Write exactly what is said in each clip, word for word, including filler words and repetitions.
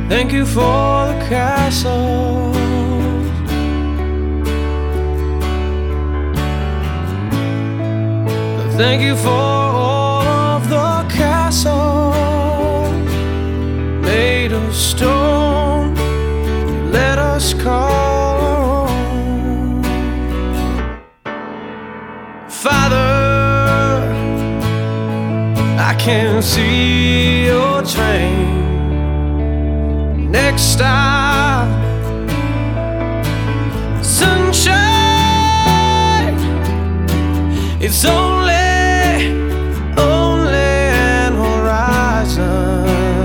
Thank you for the castles. Thank you for all of the castles made of stone you let us call our own. Father, I can see your train. Next stop, sunshine. It's only, only an horizon.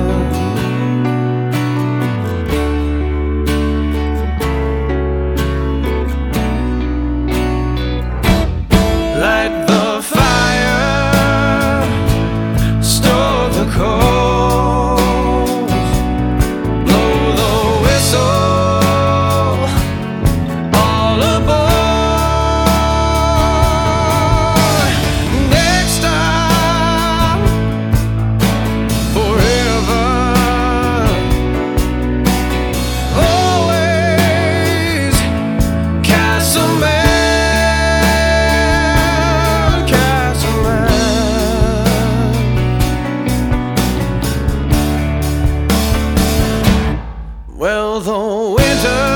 Light the fire, store the coals, blow the whistle, all aboard. Next time, forever, always, Castle Man, Castle Man. Well, the winter